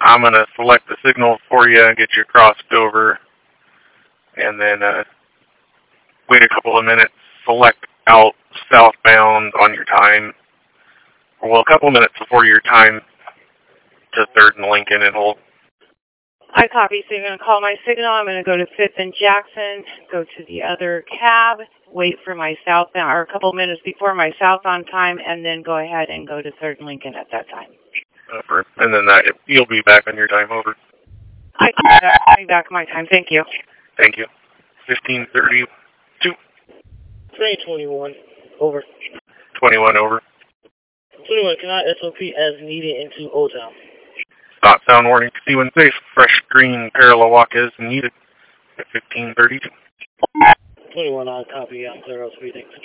I'm going to select the signal for you and get you crossed over, and then wait a couple of minutes, select out southbound on your time. Well, a couple of minutes before your time to 3rd and Lincoln and hold. I copy. So you're going to call my signal. I'm going to go to 5th and Jackson, go to the other cab, wait for my southbound, or a couple of minutes before my southbound time, and then go ahead and go to 3rd and Lincoln at that time. Over. And then you'll be back on your time. Over. I'm back on my time. Thank you. Thank you. 1532. 321. Over. 21 over. 21, can I SOP as needed into Old Town? Stop sound warning. Continuing safe. Fresh green parallel walk is needed at 1532. 21, I copy. I'm clear. I'll speed.